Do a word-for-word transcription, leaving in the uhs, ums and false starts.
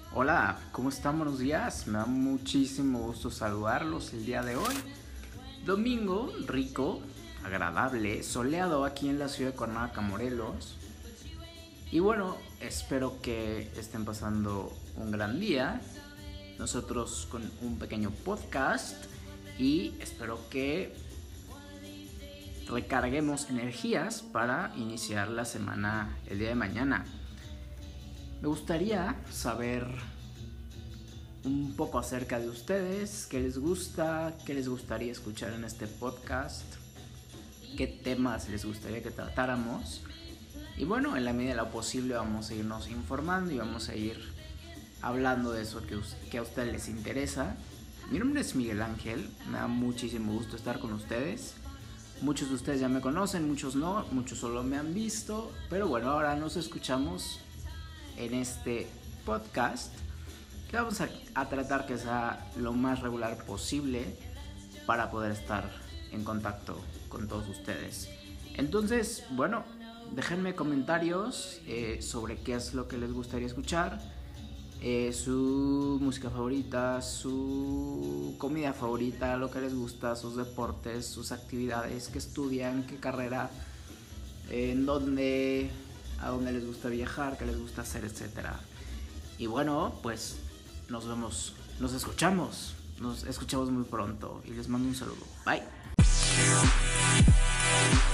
Hola, ¿cómo están? Buenos días. Me da muchísimo gusto saludarlos el día de hoy. Domingo rico, agradable, soleado aquí en la ciudad de Cuernavaca, Morelos. Y bueno, espero que estén pasando un gran día. Nosotros con un pequeño podcast y espero que recarguemos energías para iniciar la semana el día de mañana. Me gustaría saber un poco acerca de ustedes, qué les gusta, qué les gustaría escuchar en este podcast, qué temas les gustaría que tratáramos. Y bueno, en la medida de lo posible vamos a irnos informando y vamos a ir hablando de eso que, que a ustedes les interesa. Mi nombre es Miguel Ángel, me da muchísimo gusto estar con ustedes. Muchos de ustedes ya me conocen, muchos no, muchos solo me han visto, pero bueno, ahora nos escuchamos en este podcast que vamos a, a tratar que sea lo más regular posible para poder estar en contacto con todos ustedes. Entonces, bueno, déjenme comentarios eh, sobre qué es lo que les gustaría escuchar, eh, su música favorita, su comida favorita, lo que les gusta, sus deportes, sus actividades, qué estudian, qué carrera, eh, en dónde, a dónde les gusta viajar, qué les gusta hacer, etcétera. Y bueno, pues nos vemos, nos escuchamos, nos escuchamos muy pronto y les mando un saludo. Bye.